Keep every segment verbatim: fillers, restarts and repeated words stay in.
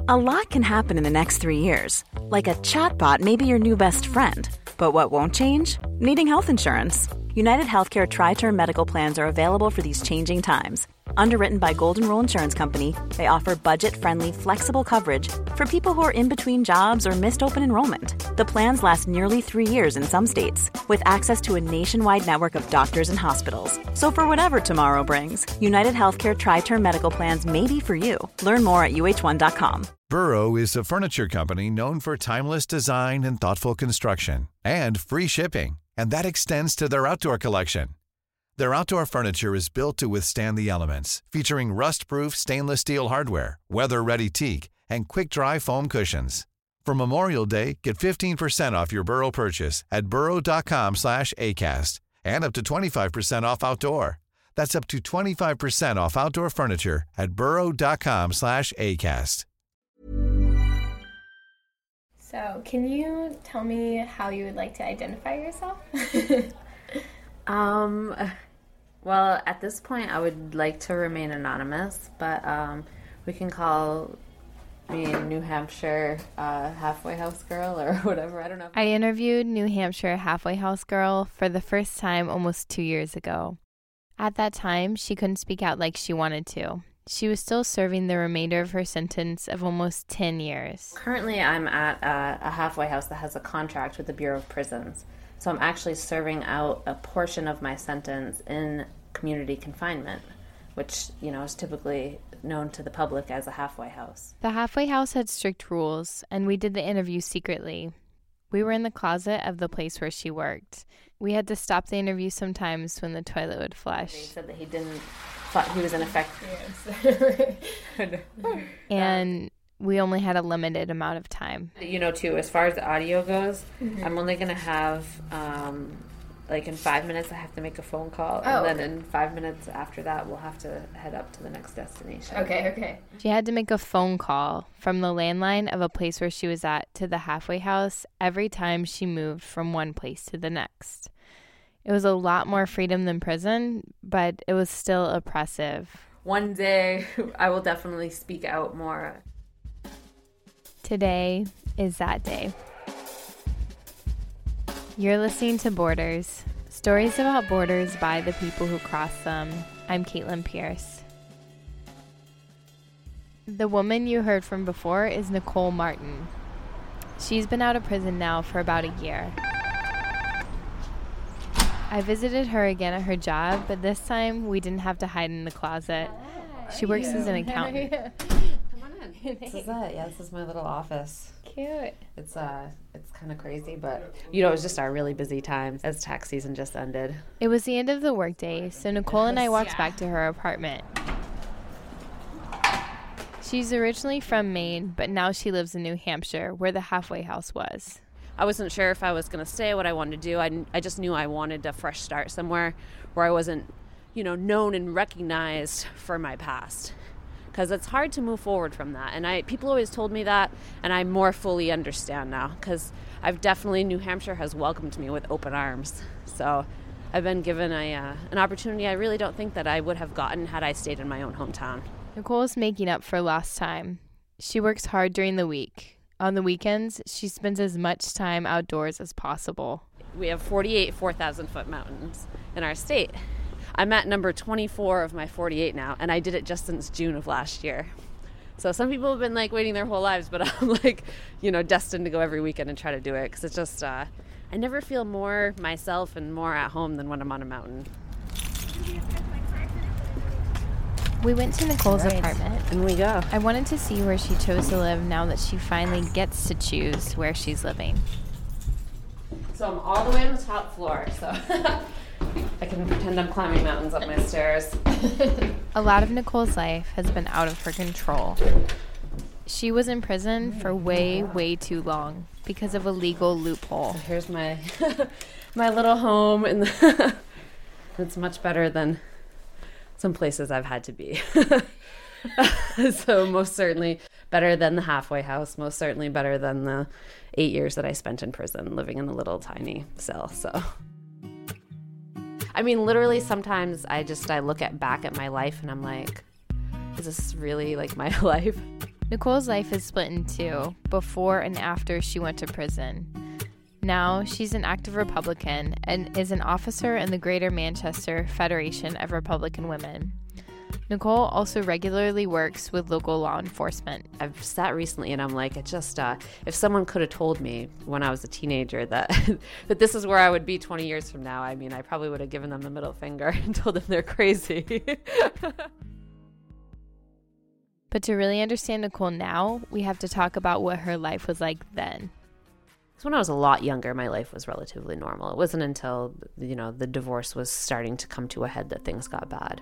A lot can happen in the next three years. Like a chatbot may be your new best friend. But what won't change? Needing health insurance. United Healthcare Tri-Term Medical Plans are available for these changing times. Underwritten by Golden Rule Insurance Company, they offer budget-friendly, flexible coverage for people who are in between jobs or missed open enrollment. The plans last nearly three years in some states, with access to a nationwide network of doctors and hospitals. So for whatever tomorrow brings, United Healthcare Tri-Term Medical Plans may be for you. Learn more at U H one dot com. Burrow is a furniture company known for timeless design and thoughtful construction, and free shipping, and that extends to their outdoor collection. Their outdoor furniture is built to withstand the elements, featuring rust-proof stainless steel hardware, weather-ready teak, and quick-dry foam cushions. For Memorial Day, get fifteen percent off your Burrow purchase at burrow.com slash ACAST and up to twenty-five percent off outdoor. That's up to twenty-five percent off outdoor furniture at burrow.com slash ACAST. So, can you tell me how you would like to identify yourself? um, well, at this point, I would like to remain anonymous, but um, we can call me New Hampshire uh, halfway house girl or whatever. I don't know. I interviewed New Hampshire halfway house girl for the first time almost two years ago. At that time, she couldn't speak out like she wanted to. She was still serving the remainder of her sentence of almost ten years. Currently, I'm at a, a halfway house that has a contract with the Bureau of Prisons. So I'm actually serving out a portion of my sentence in community confinement, which, you know, is typically known to the public as a halfway house. The halfway house had strict rules, and we did the interview secretly. We were in the closet of the place where she worked. We had to stop the interview sometimes when the toilet would flush. He said that he didn't, thought he was in effect. Yes. And we only had a limited amount of time. You know, too, as far as the audio goes, mm-hmm. I'm only going to have, um, like in five minutes I have to make a phone call. Oh. And then in five minutes after that, we'll have to head up to the next destination. Okay, okay. She had to make a phone call from the landline of a place where she was at to the halfway house every time she moved from one place to the next. It was a lot more freedom than prison, but it was still oppressive. One day, I will definitely speak out more. Today is that day. You're listening to Borders, stories about borders by the people who cross them. I'm Caitlin Pierce. The woman you heard from before is Nicole Martin. She's been out of prison now for about a year. I visited her again at her job, but this time we didn't have to hide in the closet. She works as an accountant. Come on in. This is it. Yeah, this is my little office. Cute. It's uh, it's kind of crazy, but you know, it was just our really busy time as tax season just ended. It was the end of the workday, so Nicole and I walked yeah. back to her apartment. She's originally from Maine, but now she lives in New Hampshire, where the halfway house was. I wasn't sure if I was going to stay, what I wanted to do. I, I just knew I wanted a fresh start somewhere where I wasn't, you know, known and recognized for my past. Because it's hard to move forward from that. And I people always told me that, and I more fully understand now. Because I've definitely, New Hampshire has welcomed me with open arms. So I've been given a uh, an opportunity I really don't think that I would have gotten had I stayed in my own hometown. Nicole's making up for lost time. She works hard during the week. On the weekends, she spends as much time outdoors as possible. We have forty-eight four thousand foot mountains in our state. I'm at number twenty-four of my forty-eight now, and I did it just since June of last year. So some people have been like waiting their whole lives, but I'm like, you know, destined to go every weekend and try to do it because it's just, uh, I never feel more myself and more at home than when I'm on a mountain. We went to Nicole's right. apartment. And we go. I wanted to see where she chose to live now that she finally gets to choose where she's living. So I'm all the way on the top floor, so I can pretend I'm climbing mountains up my stairs. A lot of Nicole's life has been out of her control. She was in prison for way, way too long because of a legal loophole. So here's my my little home, and it's much better than some places I've had to be. So most certainly better than the halfway house, most certainly better than the eight years that I spent in prison living in a little tiny cell. So I mean, literally sometimes I just I look at back at my life and I'm like, is this really like my life? Nicole's life is split in two, before and after she went to prison. Now, she's an active Republican and is an officer in the Greater Manchester Federation of Republican Women. Nicole also regularly works with local law enforcement. I've sat recently and I'm like, it just, uh, if someone could have told me when I was a teenager that that this is where I would be twenty years from now, I mean, I probably would have given them the middle finger and told them they're crazy. But to really understand Nicole now, we have to talk about what her life was like then. So when I was a lot younger, my life was relatively normal. It wasn't until, you know, the divorce was starting to come to a head that things got bad.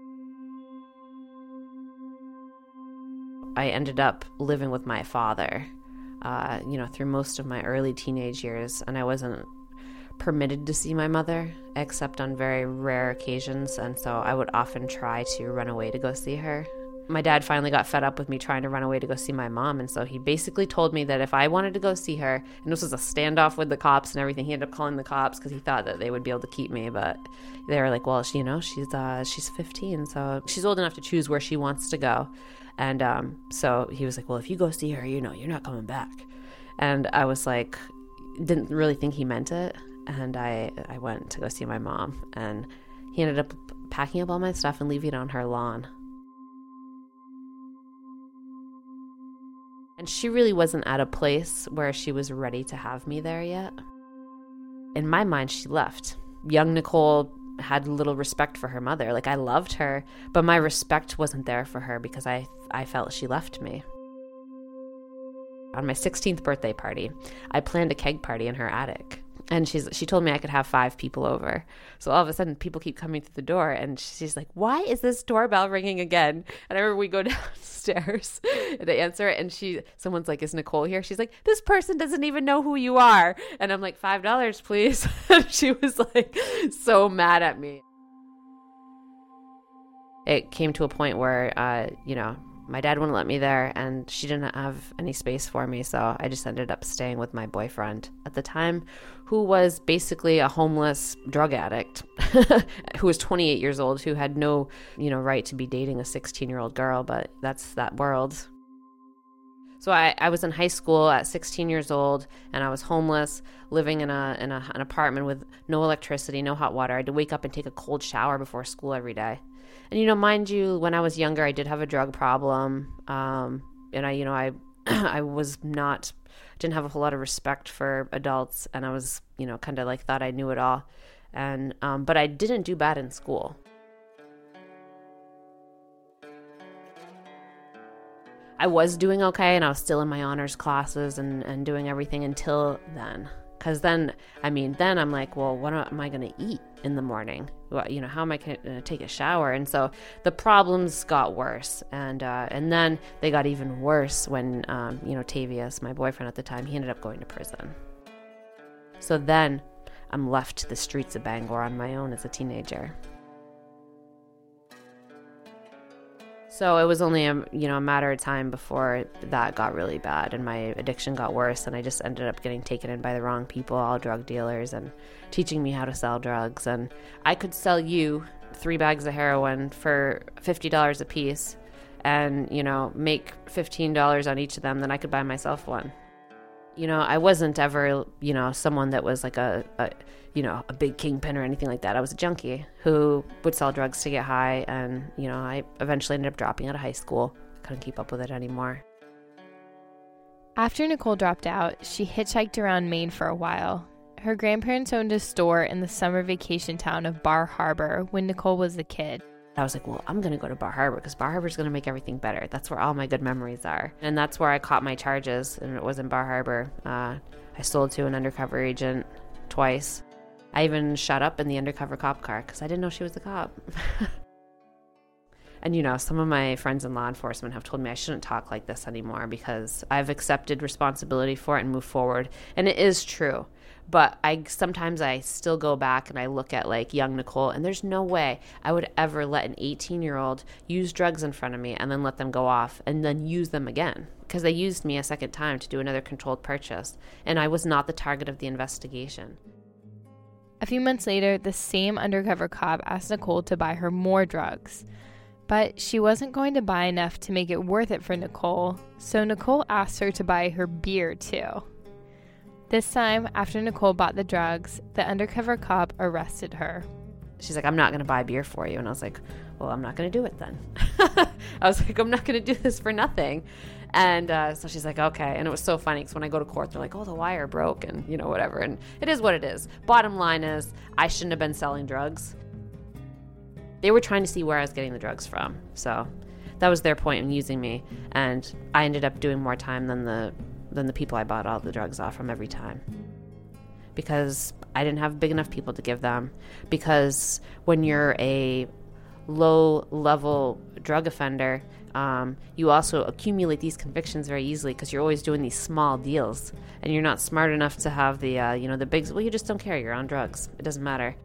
I ended up living with my father, uh, you know, through most of my early teenage years, and I wasn't permitted to see my mother except on very rare occasions, and so I would often try to run away to go see her. My dad finally got fed up with me trying to run away to go see my mom, and so he basically told me that if I wanted to go see her, and this was a standoff with the cops and everything, he ended up calling the cops because he thought that they would be able to keep me, but they were like, well, she, you know, she's uh, she's fifteen, so she's old enough to choose where she wants to go. And um, so he was like, well, if you go see her, you know, you're not coming back. And I was like, didn't really think he meant it. And I, I went to go see my mom, and he ended up packing up all my stuff and leaving it on her lawn. And she really wasn't at a place where she was ready to have me there yet. In my mind, she left. Young Nicole had little respect for her mother. Like, I loved her, but my respect wasn't there for her because I, I felt she left me. On my sixteenth birthday party, I planned a keg party in her attic. And she's she told me I could have five people over. So all of a sudden, people keep coming through the door, and she's like, why is this doorbell ringing again? And I remember we go downstairs and I answer it, and she someone's like, is Nicole here? She's like, this person doesn't even know who you are. And I'm like, five dollars, please. And she was like so mad at me. It came to a point where, uh, you know, my dad wouldn't let me there, and she didn't have any space for me, so I just ended up staying with my boyfriend at the time, who was basically a homeless drug addict, who was twenty-eight years old, who had no, you know, right to be dating a sixteen-year-old girl, but that's that world. So I, I was in high school at sixteen years old, and I was homeless, living in a in a, an apartment with no electricity, no hot water. I had to wake up and take a cold shower before school every day. And, you know, mind you, when I was younger, I did have a drug problem. Um, and I, you know, I, I was not, didn't have a whole lot of respect for adults. And I was, you know, kind of like thought I knew it all. And, um, but I didn't do bad in school. I was doing okay, and I was still in my honors classes and, and doing everything until then. Because then, I mean, then I'm like, well, what am I going to eat in the morning? Well, you know, how am I going to take a shower? And so the problems got worse. And uh, and then they got even worse when, um, you know, Tavius, my boyfriend at the time, he ended up going to prison. So then I'm left to the streets of Bangor on my own as a teenager. So it was only a, you know, a matter of time before that got really bad and my addiction got worse, and I just ended up getting taken in by the wrong people, all drug dealers, and teaching me how to sell drugs. And I could sell you three bags of heroin for fifty dollars a piece and, you know, make fifteen dollars on each of them, then I could buy myself one. You know, I wasn't ever, you know, someone that was like a, a you know, a big kingpin or anything like that. I was a junkie who would sell drugs to get high, and, you know, I eventually ended up dropping out of high school. Couldn't keep up with it anymore. After Nicole dropped out, she hitchhiked around Maine for a while. Her grandparents owned a store in the summer vacation town of Bar Harbor when Nicole was a kid. I was like, well, I'm going to go to Bar Harbor because Bar Harbor is going to make everything better. That's where all my good memories are. And that's where I caught my charges, and it was in Bar Harbor. Uh, I sold to an undercover agent twice. I even shot up in the undercover cop car because I didn't know she was a cop. And, you know, some of my friends in law enforcement have told me I shouldn't talk like this anymore because I've accepted responsibility for it and moved forward. And it is true. But I sometimes I still go back and I look at like young Nicole, and there's no way I would ever let an eighteen-year-old use drugs in front of me and then let them go off and then use them again, because they used me a second time to do another controlled purchase, and I was not the target of the investigation. A few months later, the same undercover cop asked Nicole to buy her more drugs. But she wasn't going to buy enough to make it worth it for Nicole, so Nicole asked her to buy her beer too. This time, after Nicole bought the drugs, the undercover cop arrested her. She's like, I'm not going to buy beer for you. And I was like, well, I'm not going to do it then. I was like, I'm not going to do this for nothing. And uh, so she's like, okay. And it was so funny because when I go to court, they're like, oh, the wire broke and, you know, whatever. And it is what it is. Bottom line is, I shouldn't have been selling drugs. They were trying to see where I was getting the drugs from. So that was their point in using me. And I ended up doing more time than the than the people I bought all the drugs off from every time. Because I didn't have big enough people to give them. Because when you're a low-level drug offender, um, you also accumulate these convictions very easily because you're always doing these small deals. And you're not smart enough to have the, uh, you know, the big... Well, you just don't care. You're on drugs. It doesn't matter.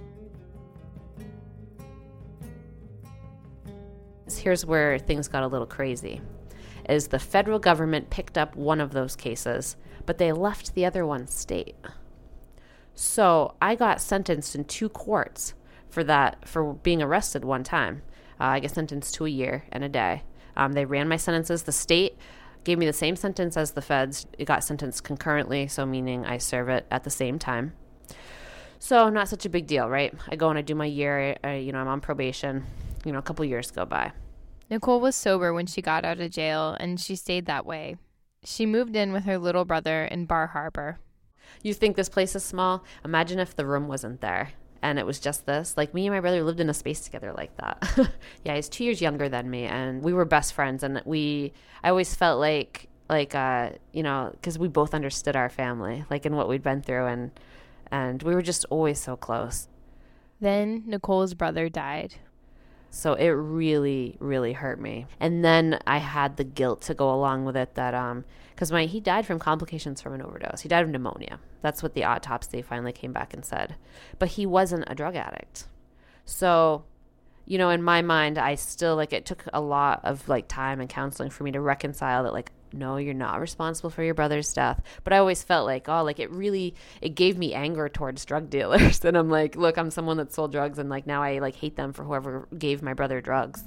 Here's where things got a little crazy. Is the federal government picked up one of those cases, but they left the other one state. So I got sentenced in two courts for that, for being arrested one time. Uh, I get sentenced to a year and a day. Um, they ran my sentences. The state gave me the same sentence as the feds. It got sentenced concurrently, so meaning I serve it at the same time. So not such a big deal, right? I go and I do my year. I, you know, I'm on probation. You know, a couple years go by. Nicole was sober when she got out of jail, and she stayed that way. She moved in with her little brother in Bar Harbor. You think this place is small? Imagine if the room wasn't there and it was just this. Like, me and my brother lived in a space together like that. Yeah, he's two years younger than me, and we were best friends. And we, I always felt like, like uh, you know, because we both understood our family, like in what we'd been through, and and we were just always so close. Then Nicole's brother died. So it really, really hurt me. And then I had the guilt to go along with it that, um, because my he died from complications from an overdose. He died of pneumonia. That's what the autopsy finally came back and said. But he wasn't a drug addict. So, you know, in my mind, I still, like, it took a lot of, like, time and counseling for me to reconcile that, like, no, you're not responsible for your brother's death. But I always felt like, oh, like, it really, it gave me anger towards drug dealers. And I'm like, look, I'm someone that sold drugs, and, like, now I, like, hate them for whoever gave my brother drugs.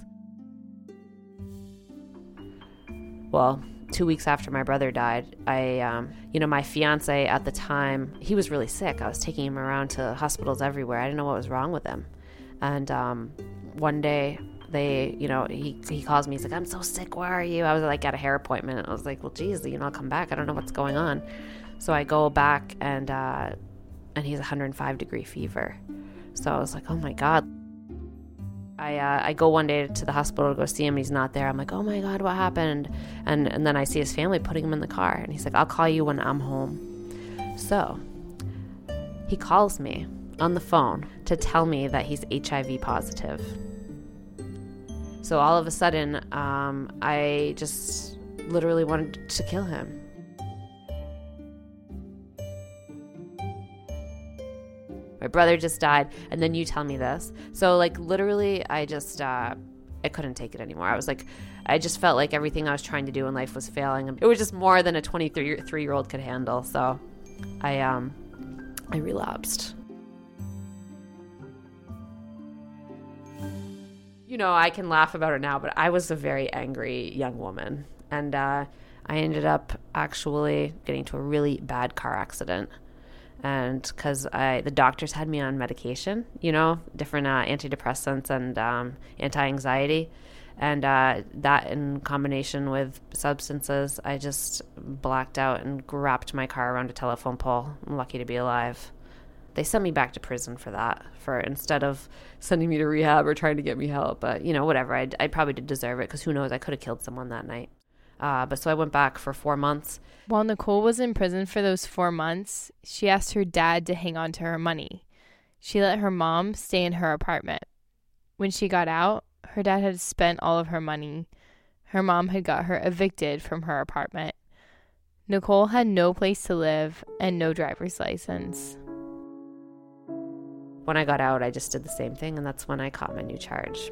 Well, two weeks after my brother died, I, um, you know, my fiance at the time, he was really sick. I was taking him around to hospitals everywhere. I didn't know what was wrong with him. And um, one day, they, you know, he he calls me. He's like, I'm so sick. Where are you? I was like at a hair appointment. I was like, well, geez, you know, I'll come back. I don't know what's going on. So I go back, and uh, and he's one hundred five degree fever. So I was like, oh my God. I uh, I go one day to the hospital to go see him. He's not there. I'm like, oh my God, what happened? And and then I see his family putting him in the car, and he's like, I'll call you when I'm home. So he calls me on the phone to tell me that he's H I V positive. So all of a sudden, um, I just literally wanted to kill him. My brother just died, and then you tell me this. So, like, literally, I just, uh, I couldn't take it anymore. I was like, I just felt like everything I was trying to do in life was failing. It was just more than a twenty-three-year-old could handle. So I, um, I relapsed. You know, I can laugh about it now, but I was a very angry young woman. And uh, I ended up actually getting into a really bad car accident. And because I, the doctors had me on medication, you know, different uh, antidepressants and um, anti-anxiety. And uh, that in combination with substances, I just blacked out and wrapped my car around a telephone pole. I'm lucky to be alive. They sent me back to prison for that, for instead of sending me to rehab or trying to get me help. But, you know, whatever. I, I probably did deserve it because who knows, I could have killed someone that night. Uh, but so I went back for four months. While Nicole was in prison for those four months, she asked her dad to hang on to her money. She let her mom stay in her apartment. When she got out, her dad had spent all of her money. Her mom had got her evicted from her apartment. Nicole had no place to live and no driver's license. When I got out, I just did the same thing, and that's when I caught my new charge.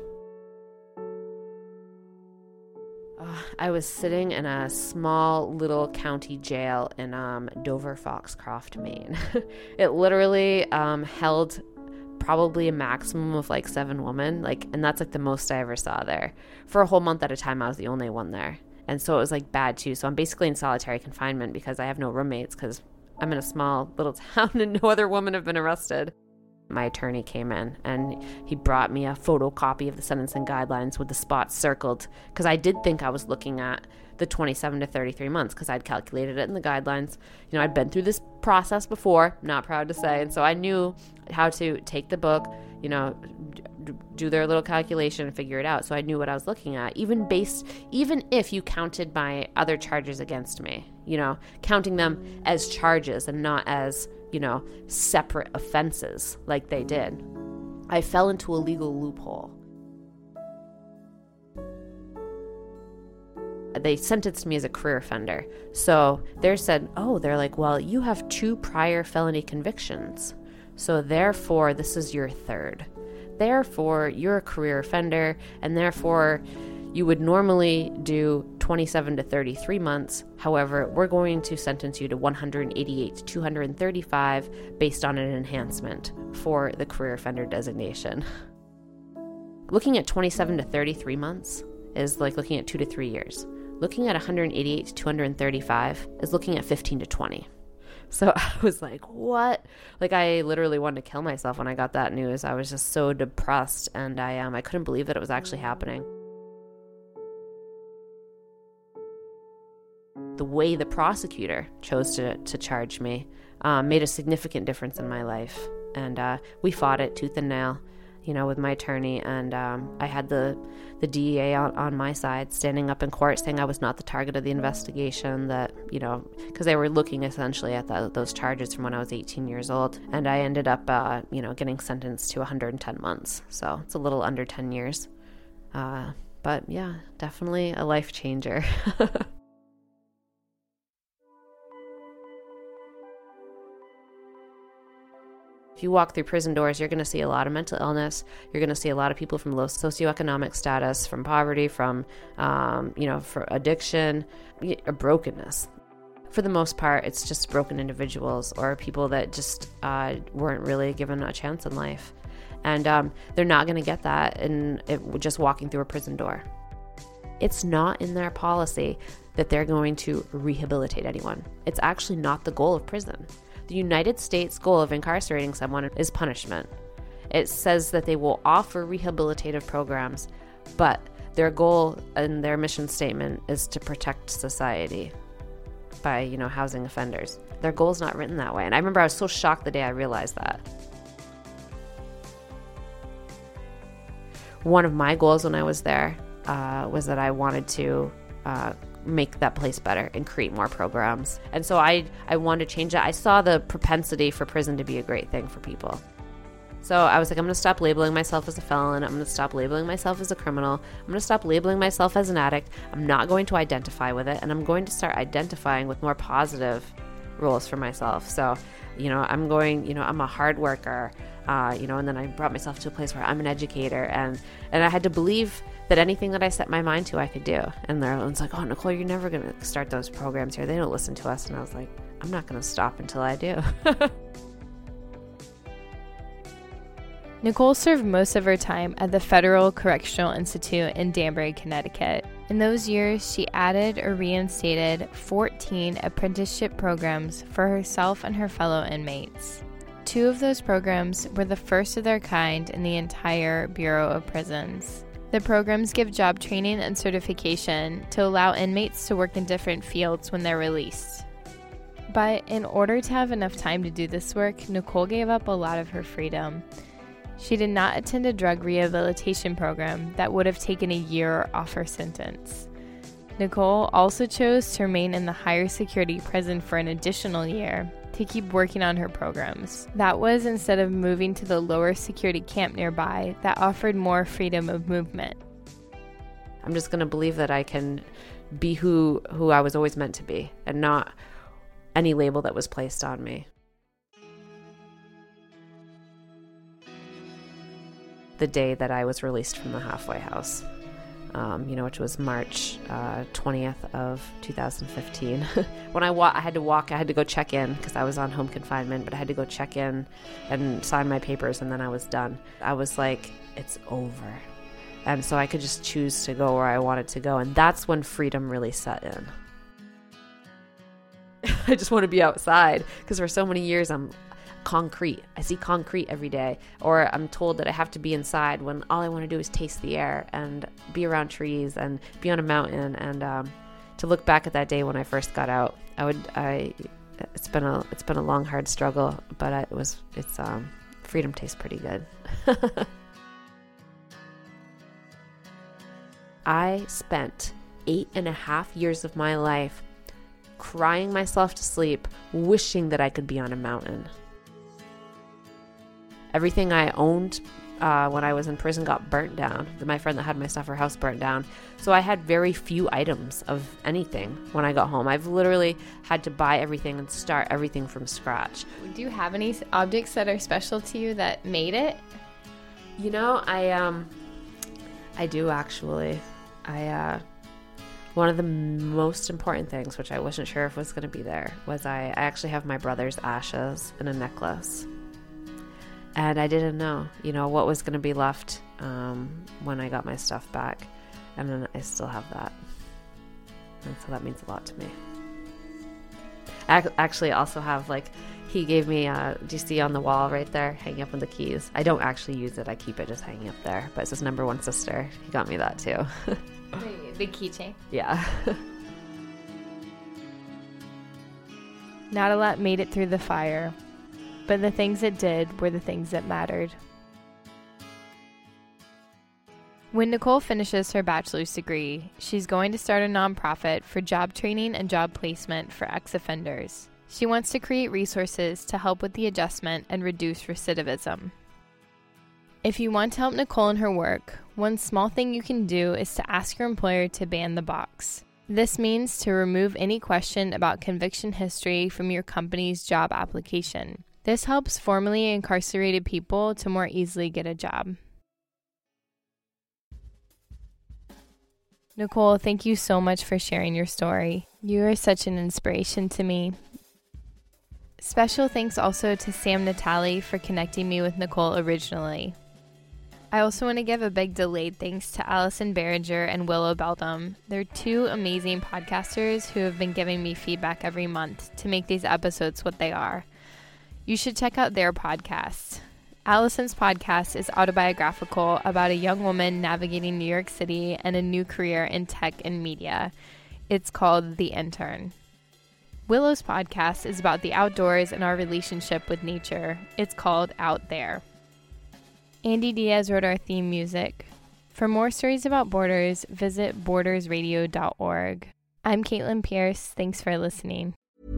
Uh, I was sitting in a small little county jail in um, Dover Foxcroft, Maine. It literally um, held probably a maximum of like seven women, like, and that's like the most I ever saw there. For a whole month at a time, I was the only one there. And so it was like bad too. So I'm basically in solitary confinement because I have no roommates because I'm in a small little town and no other women have been arrested. My attorney came in and he brought me a photocopy of the sentencing guidelines with the spots circled because I did think I was looking at the twenty-seven to thirty-three months because I'd calculated it in the guidelines. You know, I'd been through this process before, not proud to say, and so I knew how to take the book, you know, do their little calculation and figure it out. So I knew what I was looking at, even based, even if you counted my other charges against me, you know, counting them as charges and not as, you know, separate offenses like they did. I fell into a legal loophole. They sentenced me as a career offender. So they said, oh, they're like, well, you have two prior felony convictions. So therefore, this is your third. Therefore, you're a career offender, and therefore, you would normally do twenty-seven to thirty-three months. However, we're going to sentence you to one hundred eighty-eight to two hundred thirty-five based on an enhancement for the career offender designation. Looking at twenty-seven to thirty-three months is like looking at two to three years. Looking at one hundred eighty-eight to two hundred thirty-five is looking at fifteen to twenty. So I was like, what? Like, I literally wanted to kill myself when I got that news. I was just so depressed, and I um I couldn't believe that it was actually happening. The way the prosecutor chose to, to charge me um, made a significant difference in my life. And uh, we fought it tooth and nail, you know, with my attorney. And um, I had the, the D E A on, on my side, standing up in court saying I was not the target of the investigation, that, you know, because they were looking essentially at the, those charges from when I was eighteen years old. And I ended up, uh, you know, getting sentenced to one hundred ten months. So it's a little under ten years. Uh, but yeah, definitely a life changer. If you walk through prison doors, you're going to see a lot of mental illness. You're going to see a lot of people from low socioeconomic status, from poverty, from, um, you know, for addiction, or brokenness. For the most part, it's just broken individuals or people that just uh, weren't really given a chance in life. And um, they're not going to get that in it, just walking through a prison door. It's not in their policy that they're going to rehabilitate anyone. It's actually not the goal of prison. The United States goal of incarcerating someone is punishment. It says that they will offer rehabilitative programs, but their goal and their mission statement is to protect society by, you know, housing offenders. Their goal is not written that way. And I remember I was so shocked the day I realized that. One of my goals when I was there uh, was that I wanted to uh, make that place better and create more programs. And so I, I wanted to change that. I saw the propensity for prison to be a great thing for people. So I was like, I'm going to stop labeling myself as a felon. I'm going to stop labeling myself as a criminal. I'm going to stop labeling myself as an addict. I'm not going to identify with it. And I'm going to start identifying with more positive roles for myself. So, you know, I'm going, you know, I'm a hard worker, uh, you know, and then I brought myself to a place where I'm an educator. And, and I had to believe that anything that I set my mind to, I could do. And they're like, oh, Nicole, you're never going to start those programs here. They don't listen to us. And I was like, I'm not going to stop until I do. Nicole served most of her time at the Federal Correctional Institute in Danbury, Connecticut. In those years, she added or reinstated fourteen apprenticeship programs for herself and her fellow inmates. Two of those programs were the first of their kind in the entire Bureau of Prisons. The programs give job training and certification to allow inmates to work in different fields when they're released. But in order to have enough time to do this work, Nicole gave up a lot of her freedom. She did not attend a drug rehabilitation program that would have taken a year off her sentence. Nicole also chose to remain in the higher security prison for an additional year to keep working on her programs. That was instead of moving to the lower security camp nearby that offered more freedom of movement. I'm just going to believe that I can be who, who I was always meant to be and not any label that was placed on me. The day that I was released from the halfway house, um, you know, which was March uh, twentieth of two thousand fifteen. When I wa- I had to walk, I had to go check in because I was on home confinement, but I had to go check in and sign my papers, and then I was done. I was like, it's over. And so I could just choose to go where I wanted to go. And that's when freedom really set in. I just want to be outside because for so many years I'm concrete. I see concrete every day. Or I'm told that I have to be inside when all I want to do is taste the air and be around trees and be on a mountain. And um, to look back at that day when I first got out, I would, I, it's been a, it's been a long, hard struggle, but I, it was, it's, um, freedom tastes pretty good. I spent eight and a half years of my life crying myself to sleep, wishing that I could be on a mountain. Everything I owned uh, when I was in prison got burnt down. My friend that had my stuff, her house burnt down. So I had very few items of anything when I got home. I've literally had to buy everything and start everything from scratch. Do you have any objects that are special to you that made it? You know, I um, I do actually. I, uh, one of the most important things, which I wasn't sure if was going to be there, was I, I actually have my brother's ashes in a necklace. And I didn't know, you know, what was going to be left um, when I got my stuff back. And then I still have that. And so that means a lot to me. I actually also have, like, he gave me, uh, do you see on the wall right there, hanging up with the keys? I don't actually use it. I keep it just hanging up there. But it says number one sister. He got me that too. The keychain. Yeah. Not a lot made it through the fire, but the things it did were the things that mattered. When Nicole finishes her bachelor's degree, she's going to start a nonprofit for job training and job placement for ex-offenders. She wants to create resources to help with the adjustment and reduce recidivism. If you want to help Nicole in her work, one small thing you can do is to ask your employer to ban the box. This means to remove any question about conviction history from your company's job application. This helps formerly incarcerated people to more easily get a job. Nicole, thank you so much for sharing your story. You are such an inspiration to me. Special thanks also to Sam Natali for connecting me with Nicole originally. I also want to give a big delayed thanks to Allison Behringer and Willow Beldam. They're two amazing podcasters who have been giving me feedback every month to make these episodes what they are. You should check out their podcast. Allison's podcast is autobiographical about a young woman navigating New York City and a new career in tech and media. It's called The Intern. Willow's podcast is about the outdoors and our relationship with nature. It's called Out There. Andy Diaz wrote our theme music. For more stories about Borders, visit borders radio dot org. I'm Caitlin Pierce. Thanks for listening.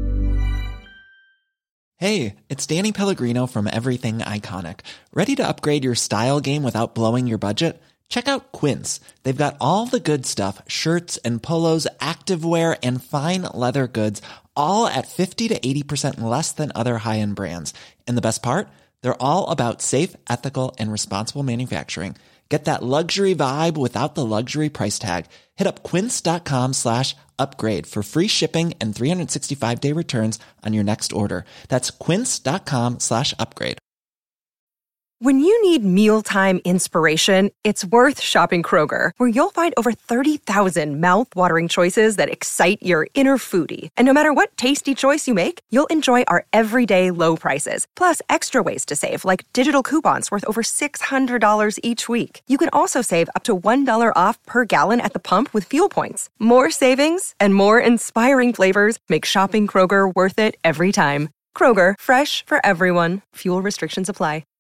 Hey, it's Danny Pellegrino from Everything Iconic. Ready to upgrade your style game without blowing your budget? Check out Quince. They've got all the good stuff, shirts and polos, activewear, and fine leather goods, all at fifty to eighty percent less than other high-end brands. And the best part? They're all about safe, ethical, and responsible manufacturing. Get that luxury vibe without the luxury price tag. Hit up quince.com slash upgrade for free shipping and three sixty-five day returns on your next order. That's quince.com slash upgrade. When you need mealtime inspiration, it's worth shopping Kroger, where you'll find over thirty thousand mouth-watering choices that excite your inner foodie. And no matter what tasty choice you make, you'll enjoy our everyday low prices, plus extra ways to save, like digital coupons worth over six hundred dollars each week. You can also save up to one dollar off per gallon at the pump with fuel points. More savings and more inspiring flavors make shopping Kroger worth it every time. Kroger, fresh for everyone. Fuel restrictions apply.